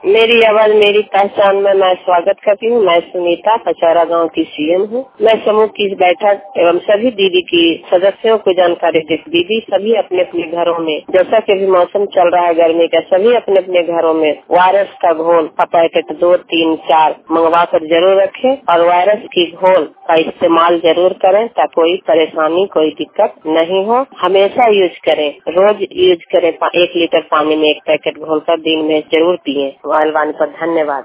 मेरी आवाज मेरी पहचान में मैं स्वागत करती हूँ। मैं सुनीता पचारा गांव की सीएम हूँ। मैं समूह की इस बैठक एवं सभी दीदी की सदस्यों को जानकारी देती। दीदी सभी अपने अपने घरों में, जैसा कि अभी मौसम चल रहा है गर्मी का, सभी अपने अपने घरों में वायरस का घोल का पैकेट 2, 3, 4 मंगवा कर जरूर रखें और वायरस की घोल का इस्तेमाल जरूर करें ताकि कोई परेशानी कोई दिक्कत नहीं हो। हमेशा यूज करें, रोज यूज करें। 1 लीटर पानी में 1 पैकेट घोल कर दिन में जरूर पिए। मोबाइल वाले पर धन्यवाद।